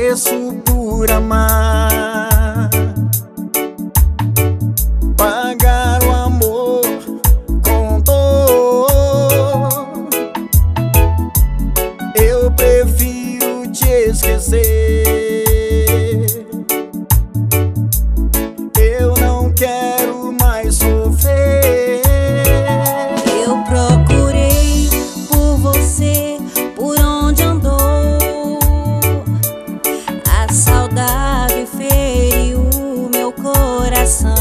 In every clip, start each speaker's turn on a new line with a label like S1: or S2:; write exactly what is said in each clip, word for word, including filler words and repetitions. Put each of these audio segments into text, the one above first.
S1: preço por amar. Pagar o amor com dor. Eu prefiro te esquecer. Eu não quero mais sofrer.
S2: Eu procurei por você, por onde andou. A saudade feriu meu coração.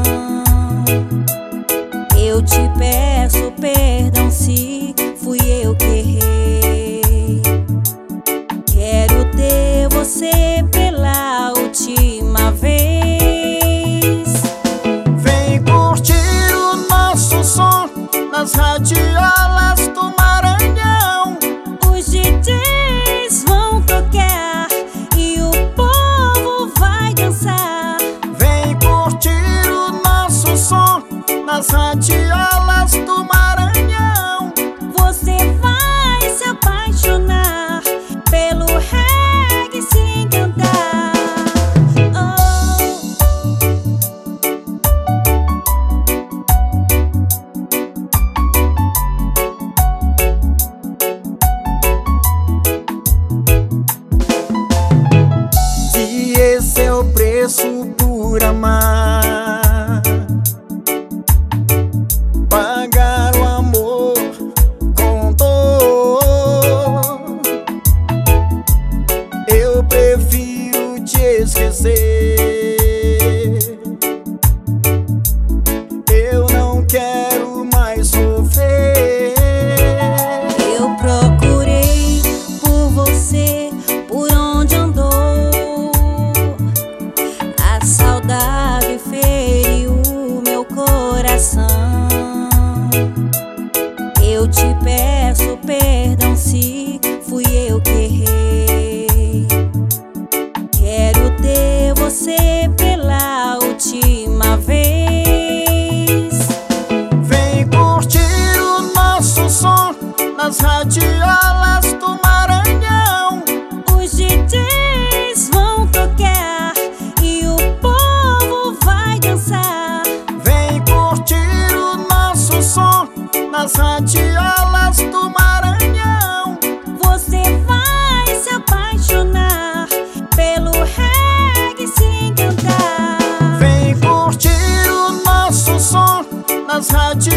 S2: Eu te peço perdão se fui eu que errei. Quero ter você pela última vez.
S1: Vem curtir o nosso som nas radiolas do Maranhão.
S2: Os D Js vão tocar e o povo vai dançar.
S1: Vem curtir o nosso som nas radiolas do Maranhão.
S2: Você vai se apaixonar pelo reggae se encantar. Oh.
S1: Se esse é o preço por amar, pagar o amor com dor. Eu prefiro te esquecer. Eu não quero mais sofrer.
S2: Eu procurei por você, por onde andou. A saudade feriu meu coração. Eu te peço perdão se fui eu que errei. Quero ter você pela última vez.
S1: Vem curtir o nosso som nas radiolas do Maranhão.
S2: Os D Js vão tocar e o povo vai dançar.
S1: Vem curtir o nosso som nas radiolas do Maranhão.
S2: Você vai se apaixonar pelo reggae se encantar.
S1: Vem curtir o nosso som nas radiolas